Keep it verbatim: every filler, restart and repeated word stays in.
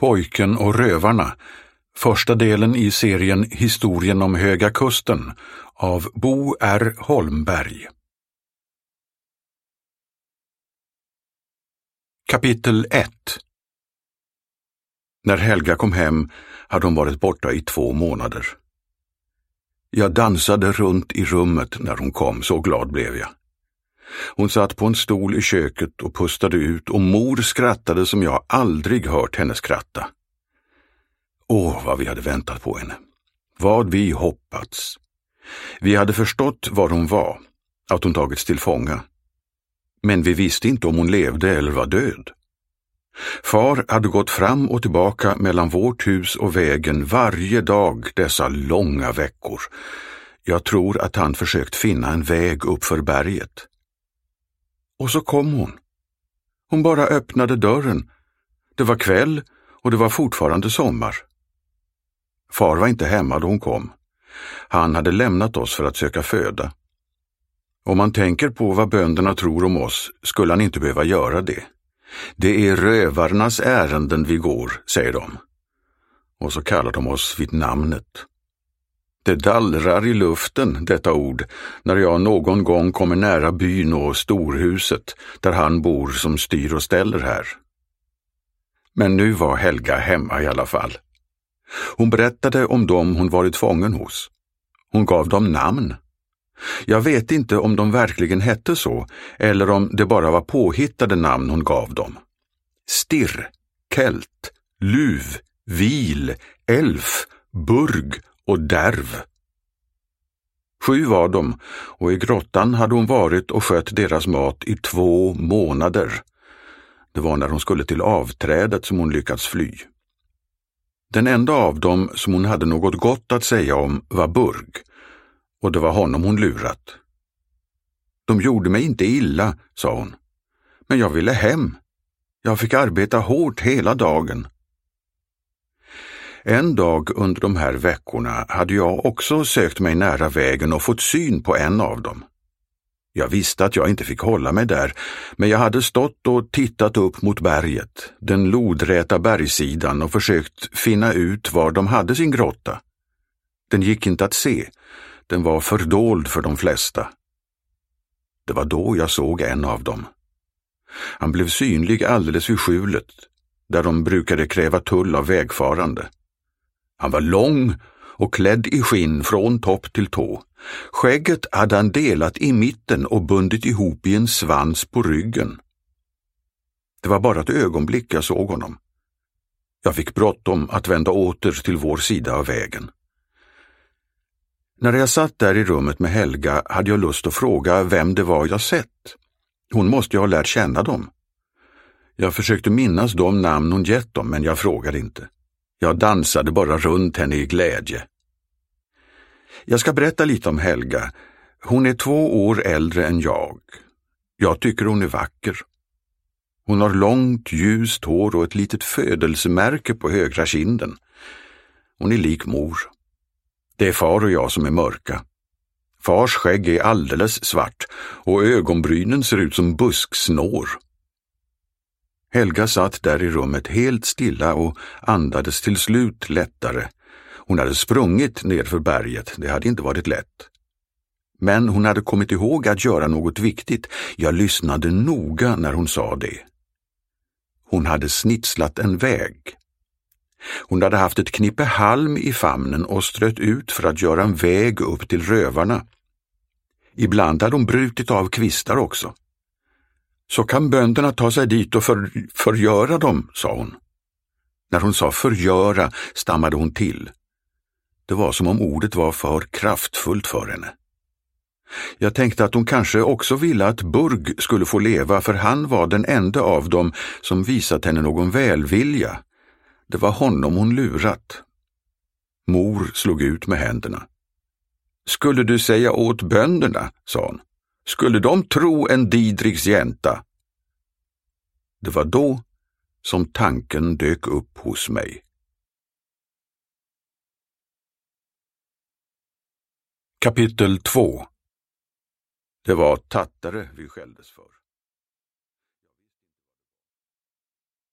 Pojken och rövarna, första delen i serien Historien om Höga Kusten av Bo R. Holmberg. Kapitel ett. När Helga kom hem hade hon varit borta i två månader. Jag dansade runt i rummet när hon kom, så glad blev jag. Hon satt på en stol i köket och pustade ut och mor skrattade som jag aldrig hört henne skratta. Åh, vad vi hade väntat på henne. Vad vi hoppats. Vi hade förstått var hon var, att hon tagits till fånga. Men vi visste inte om hon levde eller var död. Far hade gått fram och tillbaka mellan vårt hus och vägen varje dag dessa långa veckor. Jag tror att han försökt finna en väg upp för berget. Och så kom hon. Hon bara öppnade dörren. Det var kväll och det var fortfarande sommar. Far var inte hemma då hon kom. Han hade lämnat oss för att söka föda. Om man tänker på vad bönderna tror om oss skulle han inte behöva göra det. Det är rövarnas ärenden vi går, säger de. Och så kallar de oss vid namnet. Det dallrar i luften, detta ord, när jag någon gång kommer nära byn och storhuset där han bor som styr och ställer här. Men nu var Helga hemma i alla fall. Hon berättade om dem hon varit fången hos. Hon gav dem namn. Jag vet inte om de verkligen hette så, eller om det bara var påhittade namn hon gav dem. Stirr, Kelt, Luv, Vil, Elf, Burg och Därv. Sju var de, och i grottan hade hon varit och skött deras mat i två månader. Det var när hon skulle till avträdet som hon lyckats fly. Den enda av dem som hon hade något gott att säga om var Burg, och det var honom hon lurat. De gjorde mig inte illa, sa hon, men jag ville hem. Jag fick arbeta hårt hela dagen. En dag under de här veckorna hade jag också sökt mig nära vägen och fått syn på en av dem. Jag visste att jag inte fick hålla mig där, men jag hade stått och tittat upp mot berget, den lodräta bergssidan, och försökt finna ut var de hade sin grotta. Den gick inte att se, den var fördold för de flesta. Det var då jag såg en av dem. Han blev synlig alldeles vid skjulet, där de brukade kräva tull av vägfarande. Han var lång och klädd i skinn från topp till tå. Skägget hade han delat i mitten och bundit ihop i en svans på ryggen. Det var bara ett ögonblick jag såg honom. Jag fick bråttom att vända åter till vår sida av vägen. När jag satt där i rummet med Helga hade jag lust att fråga vem det var jag sett. Hon måste ju ha lärt känna dem. Jag försökte minnas de namn hon gett dem, men jag frågade inte. Jag dansade bara runt henne i glädje. Jag ska berätta lite om Helga. Hon är två år äldre än jag. Jag tycker hon är vacker. Hon har långt, ljust hår och ett litet födelsemärke på högra kinden. Hon är lik mor. Det är far och jag som är mörka. Fars skägg är alldeles svart och ögonbrynen ser ut som busksnår. Helga satt där i rummet helt stilla och andades till slut lättare. Hon hade sprungit ner för berget, det hade inte varit lätt. Men hon hade kommit ihåg att göra något viktigt. Jag lyssnade noga när hon sa det. Hon hade snitslat en väg. Hon hade haft ett knippe halm i famnen och strött ut för att göra en väg upp till rövarna. Ibland hade hon brutit av kvistar också. Så kan bönderna ta sig dit och för, förgöra dem, sa hon. När hon sa förgöra stammade hon till. Det var som om ordet var för kraftfullt för henne. Jag tänkte att hon kanske också ville att Burg skulle få leva, för han var den enda av dem som visat henne någon välvilja. Det var honom hon lurat. Mor slog ut med händerna. Skulle du säga åt bönderna, sa hon. Skulle de tro en Didriks jänta? Det var då som tanken dök upp hos mig. Kapitel två. Det var tattare vi skälldes för.